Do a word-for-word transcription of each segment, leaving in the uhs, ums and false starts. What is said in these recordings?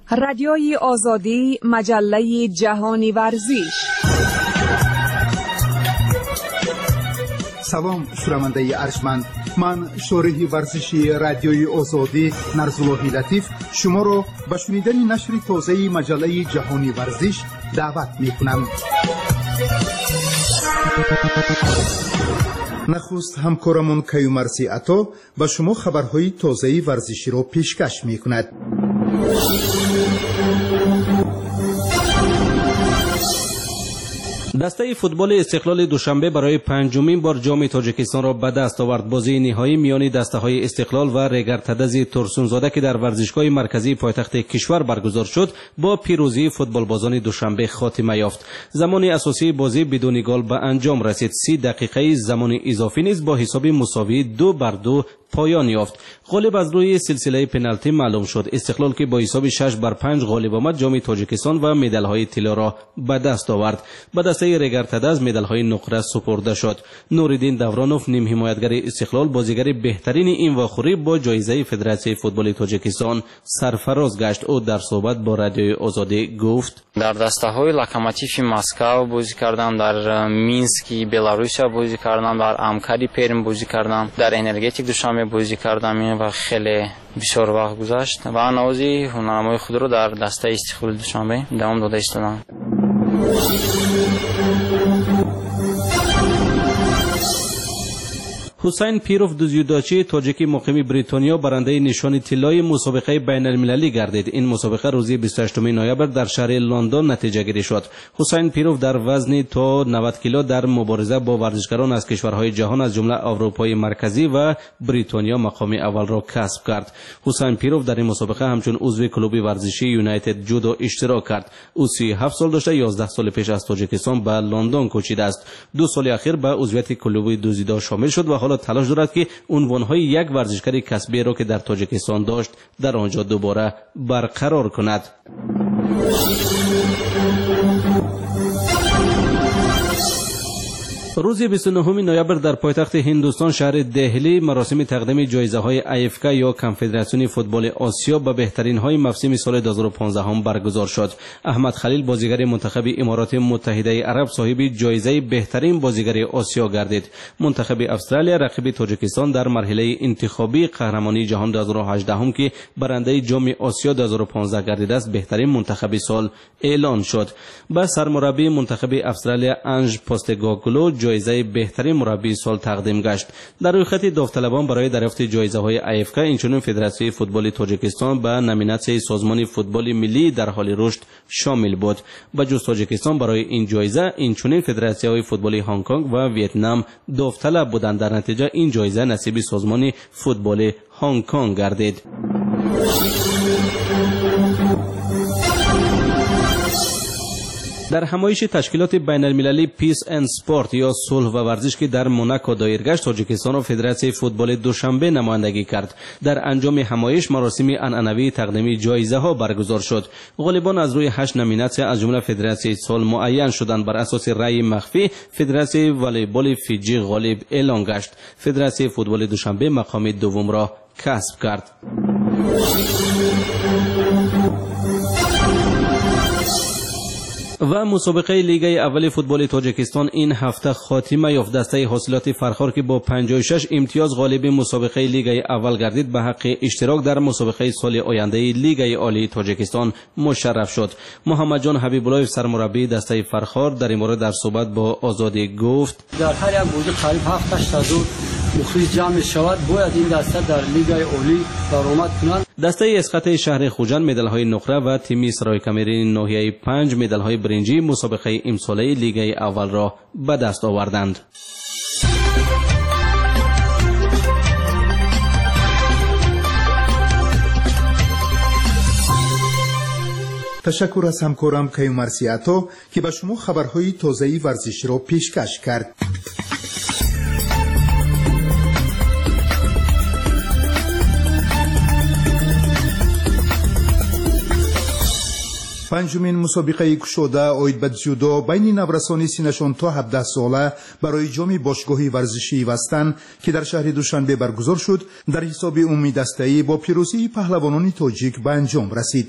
رادیوی آزادی، مجله جهانی ورزش. سلام شنونده ارجمند، من شارح ورزشی رادیوی آزادی نرزالله لطیف شما را به شنیدن نشر تازه مجله جهانی ورزش دعوت می‌کنم. نخست همکارمون کیومرسی عطا به شما خبرهای تازه ورزشی را پیشکش می‌کند. دسته فوتبال استقلال دوشنبه برای پنجمین بار جام تاجیکستان را به دست آورد. بازی نهایی میان دسته‌های استقلال و رگرتدز ترسونزاده که در ورزشگاه مرکزی پایتخت کشور برگزار شد با پیروزی فوتبالبازان دوشنبه خاتمه یافت. زمان اساسی بازی بدون گل به انجام رسید. سی دقیقه زمان اضافی نیز با حساب مساوی دو بر دو پایان یافت. غالب از روی سلسله پنالتی معلوم شد. استقلال که با حساب شش بر پنج غالب آمد جام تاجیکستان و مدال‌های طلا را به دست آورد. به دسته رگرتدز مدال‌های نقره سپرده شد. نوریدین دورانوف نیم حمایتگر استقلال بازیگر بهترین این واخوری با جایزه فدراسیون فوتبال تاجیکستان سرفراز گشت. او در صحبت با رادیوی آزادی گفت: در دسته‌های لوکوموتیو مسکو بازی کردم، در مینسک بلاروس بازی کردم، در امکاری پرم بازی کردم، در انرژتیک دوشنبه بازی کردم و خیلی بسیار وقت گذشت و نوازی هنرنمای خود رو در دسته استقلال دوشنبه دوام داده استادم. حسین پیروف دوزیوداچی تاجیکی مقیم بریتانیا برنده نشان طلای مسابقه بین المللی گردید. این مسابقه روز بیست و هشتم نوامبر در شهر لندن نتیجه گیری شد. حسین پیروف در وزن تا نود کیلو در مبارزه با ورزشکاران از کشورهای جهان از جمله اروپای مرکزی و بریتانیا مقام اول را کسب کرد. حسین پیروف در این مسابقه همچون عضو کلوب ورزشی یونایتد جودو اشتراک کرد. او سی و هفت سال داشته، یازده سال پیش از تاجیکستان به لندن کوچیده است. دو سال اخیر به عضویت کلوب دوزیدو شامل شد و حالا تلاش دارد که عنوانهای یک ورزشکار کسبی را که در تاجیکستان داشت در آنجا دوباره برقرار کند. روز بیست و نهم نوامبر در پایتخت هندوستان شهر دهلی مراسم تقدیم جایزه‌های ای‌اف کی یا کنفدراسیون فوتبال آسیا به بهترین های موسم سال دو هزار و پانزده هم برگزار شد. احمد خلیل بازیگر منتخب امارات متحده عرب صاحب جایزه بهترین بازیگر آسیا گردید. منتخب استرالیا رقیب تاجیکستان در مرحله انتخابی قهرمانی جهان دو هزار و هجده هم که برنده جام آسیا دو هزار و پانزده گردیده است بهترین منتخب سال اعلان شد. به سرمربی منتخب استرالیا انج پوستکوگلو جایزه بهترین مربی سال تقدیم گشت. در روی خط داوطلبان برای دریافت جایزه های ای‌اف کی اینچنین فدراسیون فوتبال تاجیکستان به نامیناسیون سازمان فوتبال ملی در حال رشد شامل بود. به جز تاجیکستان برای این جایزه اینچنین فدراسیون فوتبال هنگ کنگ و ویتنام داوطلب بودند. در نتیجه این جایزه نصیب سازمان فوتبال هنگ کنگ گردید. در همایش تشکیلات بین المللی پیس اند سپورت یا صلح و ورزش که در موناکو دایر گشت، تاجیکستان و فدراسیون فوتبال دوشنبه نمایندگی کرد. در انجام همایش مراسم عنعنوی تقدیم جایزه ها برگزار شد. غالبان از روی هشت نامیناسیون از جمله فدراسیون سال معین شدند. بر اساس رأی مخفی فدراسیون والیبال فیجی غالب اعلان گشت. فدراسیون فوتبال دوشنبه مقام دوم را کسب کرد. و مسابقه لیگ اول فوتبال تاجیکستان این هفته خاتمه یافت. دسته حاصلات فرخار که با پنجاه و شش امتیاز غالب مسابقه لیگ اول گردید به حق اشتراک در مسابقه سال آینده لیگ عالی تاجیکستان مشرف شد. محمد جان حبیب الله سرمربی دسته فرخار در این مورد در صحبت با آزادی گفت: در هر یک بازی قریب هفت تا هشت هزار مخلص جمع شود، باید این دسته در لیگ عالی درآمد کنند. دسته اسقاط شهر خوجند مدال‌های نقره و تیم سرای کمرین ناحیه پنج مدال‌های برنجی مسابقه امساله لیگ اول را به دست آوردند. تشکر از همکارم کیومرسی عطا که به شما خبرهای تازه ورزشی را پیشکش کرد. پنجمین مسابقه گشوده آید به جودو بین نورسان سینشان تا هفده ساله برای جام باشگاهی ورزشی وستن که در شهر دوشنبه برگزار شد در حساب عمومی دسته‌ای با پیروزی پهلوانان تاجیک به انجام رسید.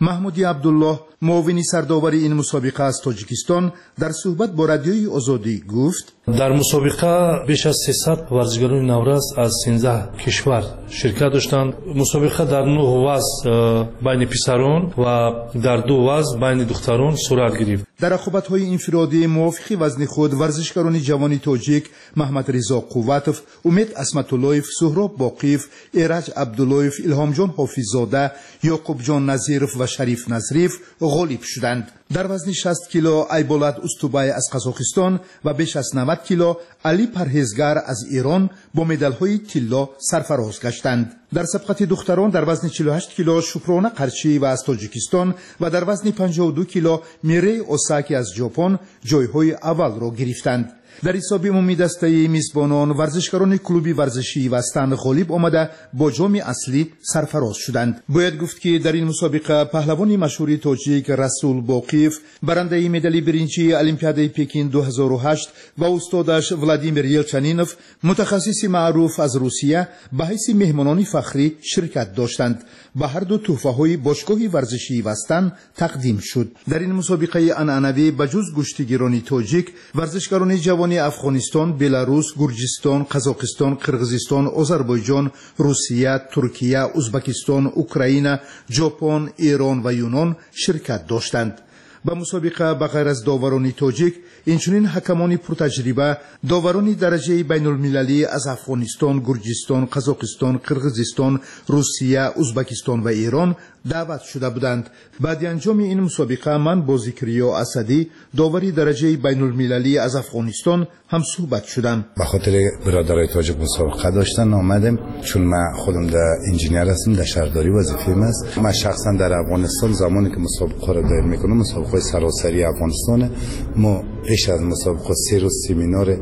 محمودی عبدالله معاون سرداور این مسابقه از تاجیکستان در صحبت با رادیوی آزادی گفت در مسابقه بیش از سیصد ورزشکاران نورس از سیزده کشور شرکت داشتند. مسابقه در نه وزن بین پسران و در دو وزن بین دختران صورت گرفت. در رقابت‌های انفرادی موافق وزن خود ورزشکاران جوان تاجیک محمد رضا قوتوف، امید اسمت‌اللهیف، سهراب باقیف، ایرج عبداللهیف، الهام جان حافظزاده، یعقوب جان نظیرов و شریف نظریف غالب شدند. در وزن شصت کیلو ایبولد استوبای از قزاقستان و بیش از نود کیلو علی پرهیزگر از ایران با مدال‌های طلا سرفراز گشتند. در سبقت دختران در وزن چهل و هشت کیلو شپرانه قرچی و از تاجیکستان و در وزن پنجاه و دو کیلو میری اوساکی از ژاپن جایهای اول را گرفتند. در حساب عمومی دسته میزبانان ورزشکاران کلوب ورزشی وستن غالب آمده با جام اصلی سرفراز شدند. باید گفت که در این مسابقه پهلوان مشهور تاجیک رسول باقیف برنده مدال برنجی المپیاد پکین دو هزار و هشت و استادش ولادیمیر یلچنینوف متخصص معروف از روسیه به حیث مهمانان فخری شرکت داشتند. به هر دو تحفه‌های باشگاه ورزشی وستن تقدیم شد. در این مسابقه عنعنوی بجز گشتیگیران تاجیک ورزشکاران جوان افغانستان، بلاروس، گرجستان، قزاقستان، قرغیزستان، آذربایجان، روسیه، ترکیه، ازبکستان، اوکراین، ژاپن، ایران و یونان شرکت داشتند. به مسابقه بغیر از داوران تاجیک اینچنین حکمان پرتجربه داوران درجه بین المللی از افغانستان، گرجستان، قزاقستان، قرغیزستان، روسیه، ازبکستان و ایران دعوت شده بودند. بعد انجام این مسابقه من با ذکریا اسدی داوری درجه بین المللی از افغانستان هم صحبت شدم. به خاطر برادرای تاجیک مسابقه داشتن آمدم، چون من خودم در انجینیر هستم، در شهرداری وظیفه‌ام است. من شخصا در افغانستان زمانی که مسابقه را دایر میکنم، مسابقه سراسری افغانستان، ما پیش از مسابقه سه روز سمینار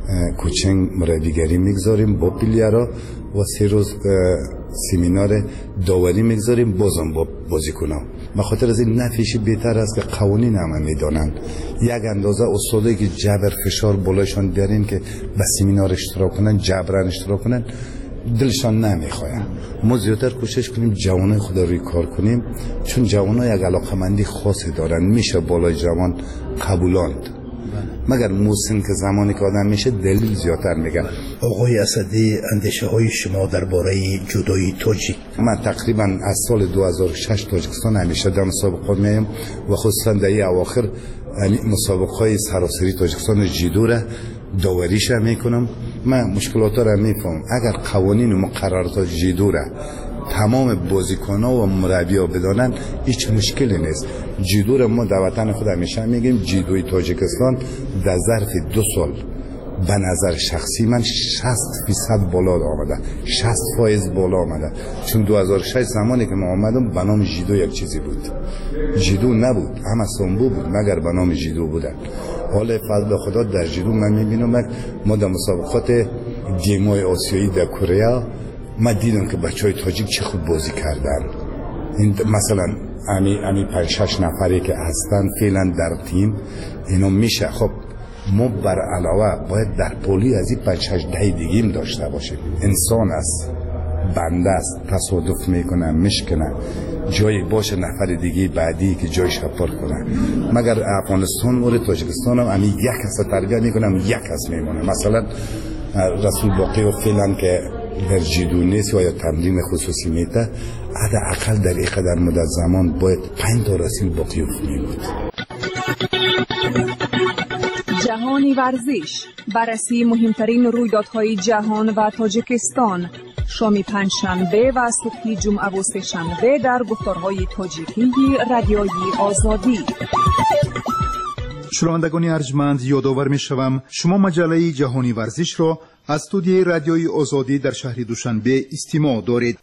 کوچینگ مربیگری میگذاریم با پیلیرها و سه روز سمینار داوری میگذاریم بازم با بازیکنان. به خاطر از این نفیش بهتر است که قوانین همه میدانند. یک اندازه استادایی که جبر فشار بالایشان بیاریم که به سمینار اشتراک کنن، جبران اشتراک کنن، دلشان نمیخواهند. ما زیادتر کوشش کنیم جوانای خود روی کار کنیم، چون جوانای یک علاقمندی خاصی دارن، میشه بالای جوان قبولاند. مگر موسن که زمانی که آدم میشه دلیل زیادتر میگن. آقای اسدی، اندیشه های شما درباره جودوی تاجیک؟ من تقریبا از سال دو هزار و شش تاجیکستان همیشه در مسابقات میایم و خصوصا در این اواخر مسابقه های سراسری تاجیکستان جودو را داوریش میکنم. من مشکلات را میفهم. اگر قوانین مقررات جودو را تمام بازیکن‌ها و مربی‌ها بدانند هیچ مشکلی نیست. جودو را ما در وطن خود همیشه میگیم جودوی تاجیکستان در ظرف دو سال به نظر شخصی من شصت درصد بالا آمده، شصت درصد بالا آمده. چون دو هزار و شش زمانی که ما آمدم به نام جودو یک چیزی بود، جودو نبود، همه سامبو بود مگر به نام جودو بودن. حالا فضل خدا در جودو من میبینم ما در مسابقات گیم‌های آسیایی در کره ما دیدم که بچهای تاجیک چه خوب بازی کردن. این مثلا امی امی پنج شش نفری که هستن فعلا در تیم اینو میشه. خب ما بر علاوه باید در پولی از این پنج شش ده دیگیم داشته باشیم. انسان است، بنده است، تصادف میکنه، میشکنه، جایی باشه نفر دیگه بعدی که جایش پر کنه. مگر افغانستان و تاجیکستان هم امی یک کس تربیت میکنم، یک کس میمونه. مثلا رسول باقی و فعلا که در جودو نیست و یا تمرین خصوصی میته، حداقل در این قدر مدت زمان باید پنج تا رسول باقی بود. جهانی ورزش، بررسی مهمترین رویدادهای جهان و تاجیکستان، شام پنجشنبه و صبح جمعه و سه‌شنبه در گفتارهای تاجیکی رادیوی آزادی. شنوندگان ارجمند، یادآور می‌شوم شما مجله جهانی ورزش را از استودیوی رادیوی آزادی در شهر دوشنبه استماع دارید.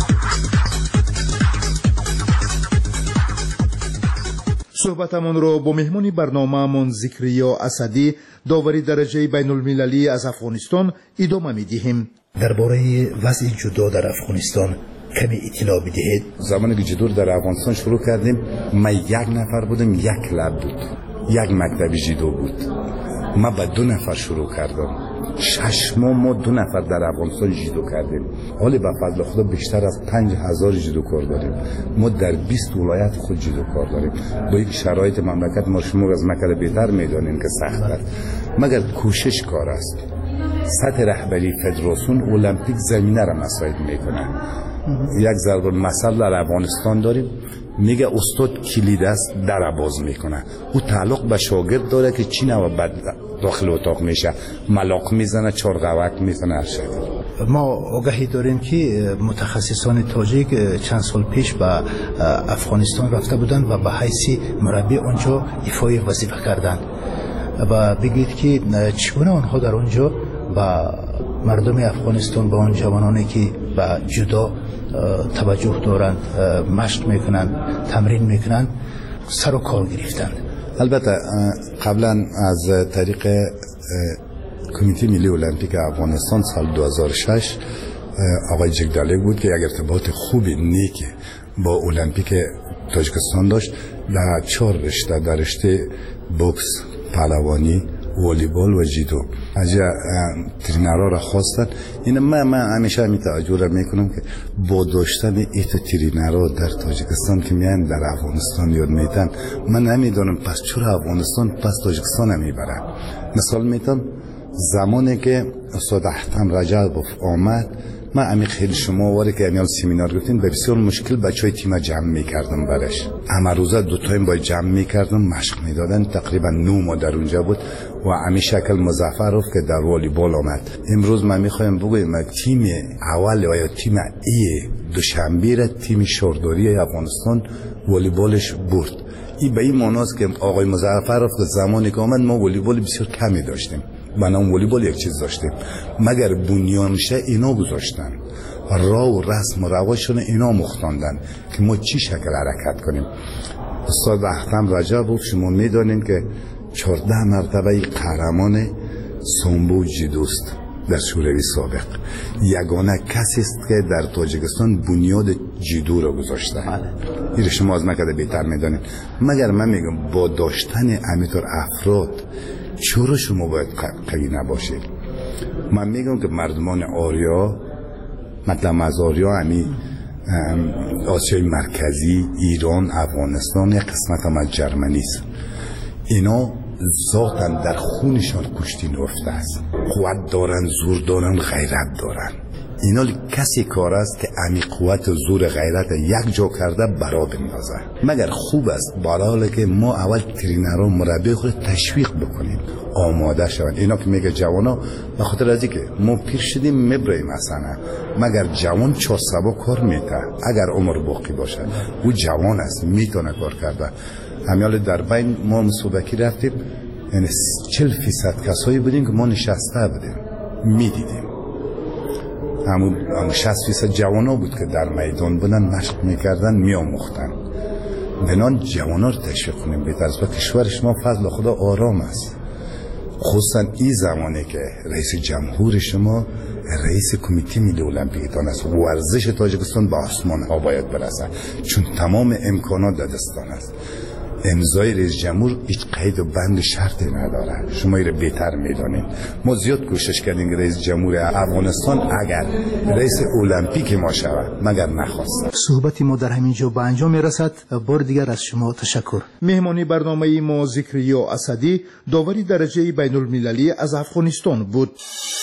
صحبتمان را با مهمان برنامه‌مان ذکریا اسدی داوری درجه بین المللی از افغانستان ادامه می‌دهیم. درباره وضع جودو در افغانستان کمی اطلاع بدهید. زمانی که جودو در افغانستان شروع کردیم ما یک نفر بودیم، یک لب بود، یک مکتب جودو بود. ما با دو نفر شروع کردم. شش ماه ما دو نفر در افغانستان جودو کردیم. حالی به فضل خدا بیشتر از پنج هزار جودوکار داریم. ما در بیست ولایت خود جودوکار داریم. با این شرایط مملکت ما شما از مکر بهتر میدانیم که سخت است، مگر کوشش کار است. سطح رهبری فدراسیون المپیک زمینه را مساعد میکنه. یک ضرب المثل در افغانستان داریم، میگه استاد کلید است در باز میکنه. او تعلق به شاگرد داره که چی نوع بعد داخل اتاق میشه، ملاق میزنه، چارقوک میزنه، هر شکل. ما آگاهی داریم که متخصصان تاجیک چند سال پیش به افغانستان رفته بودند و به حیث مربی آنجا ایفای وظیفه کردند و بگید که چگونه آنها در آنجا با مردم افغانستان، با آن جوانانی که به جودو توجه دارند، مشق میکنند، تمرین میکنند، سر و کار گرفتند. البته قبلا از طریق کمیته ملی المپیک افغانستان سال دو هزار و شش آقای جگدالی بود که یک ارتباط خوبی نیک با المپیک تاجیکستان داشت. در چهار رشته، در رشته بوکس، پهلوانی، والیبال و جودو از ترینرها را خواستن. این من من همیشه می توجه میکنم که با داشتن ایت ترینرها در تاجیکستان که میان در افغانستان یاد میتن، من نمیدونم پس چرا افغانستان پس تاجیکستان نمیبره. مثال میتونم زمانی که استاد احتم رجبوف آمد، من امی خیلی شما واری که امیال سیمینار گفتیم به بسیار مشکل بچهای تیم جمع میکردم برش. همه روزه دو تایم باید جمع میکردم، مشق میدادن. تقریبا نو ما در اونجا بود و امی شکل مظفرف که در والیبال آمد. امروز من میخوایم بگویم تیم اول یا تیم ای دوشنبه را تیم شورداری افغانستان والیبالش برد. این به این معناست که آقای مظفرف زمانی که آمد ما والیبال بسیار کمی داشتیم. من هم والیبال یک چیز داشتیم، مگر بنیانشه اینا گذاشتن، راه و رسم و رواشون اینا مختاندن که ما چی شکل حرکت کنیم. استاد احتم رجبوف شما میدانین که چهارده مرتبه قهرمان سامبو جودوست در شوروی سابق. یگانه کسی است که در تاجیکستان بنیاد جودو را گذاشته. این شما از مکده بهتر میدانین. مگر من میگم با داشتن امیتر افراد چرا شما باید قوی نباشید؟ من میگم که مردمان آریا، مطلب از آریا همی آسیای مرکزی، ایران، افغانستان، یک قسمت هم از جرمنی است. اینا ذاتن در خونشان کشتی نفته است. قوت دارن، زور دارن، غیرت دارن. اینا کسی کار است که امی قوت و زور غیرت یک جا کرده برا بندازه. مگر خوب است برای که ما اول ترینرها مربی خود تشویق بکنیم، آماده شوند. اینا که میگه جوانا به خاطر از اینکه ما پیر شدیم میبریم مثلا، مگر جوان چهار سبا کار میته اگر عمر باقی باشه. او جوان است، میتونه کار کرده. همیال در بین ما مسابقه رفتیم، یعنی چهل فیصد کسایی بودیم که ما نشسته بودیم میدیدیم. همون شصت فیصد جوانا بود که در میدان بودن، مشق میکردن، میاموختن. بنان جوانا رو تشویق کنیم. به طرز و کشورش ما فضل خدا آرام است. خصوصا این زمانی که رئیس جمهور شما رئیس کمیته ملی المپیکتان است. ورزش تاجیکستان به آسمان ها باید برسه، چون تمام امکانات در دستان است. امضای رئیس جمهور هیچ قید و بند شرطی نداره. شما ایره بهتر میدانید. ما زیاد کوشش کردیم که رئیس جمهور افغانستان اگر رئیس المپیک ما شود، مگر نخواست. صحبت ما در همین جا به انجام میرسد. بار دیگر از شما تشکر. مهمانی برنامه ما ذکریا اسدی، داوری درجه بین المللی از افغانستان بود.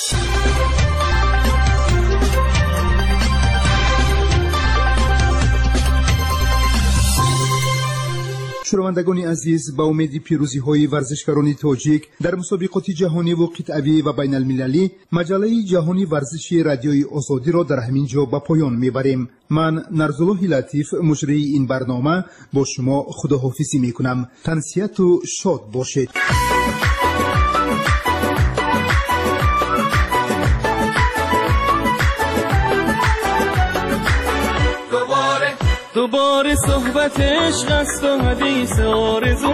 شنوندگان عزیز، با امید پیروزی های ورزشکاران تاجیک در مسابقات جهانی و قطعی و بین المللی، مجله جهانی ورزشی رادیوی آزادی را در همین جا به پایان میبریم. من نرزالله لطیف، مجری این برنامه، با شما خداحافظی میکنم. تنسیت و شاد باشید. دوباره صحبت عشق است و حدیث آرزو،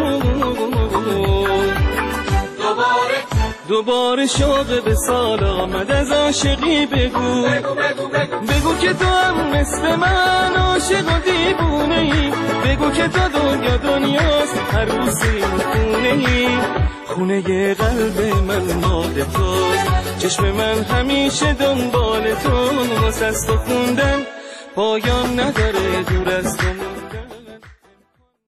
دوباره دوباره شوق به سال آمد از عاشقی. بگو بگو بگو بگو, بگو که تو هم مثل من عاشق و دیوونه ای. بگو که تو دنیا دنیاست، هر روزی خونه ای. خونه قلب من مال توست، چشم من همیشه دنبال تو، واسه است خوندن پایان نداره دور از تو.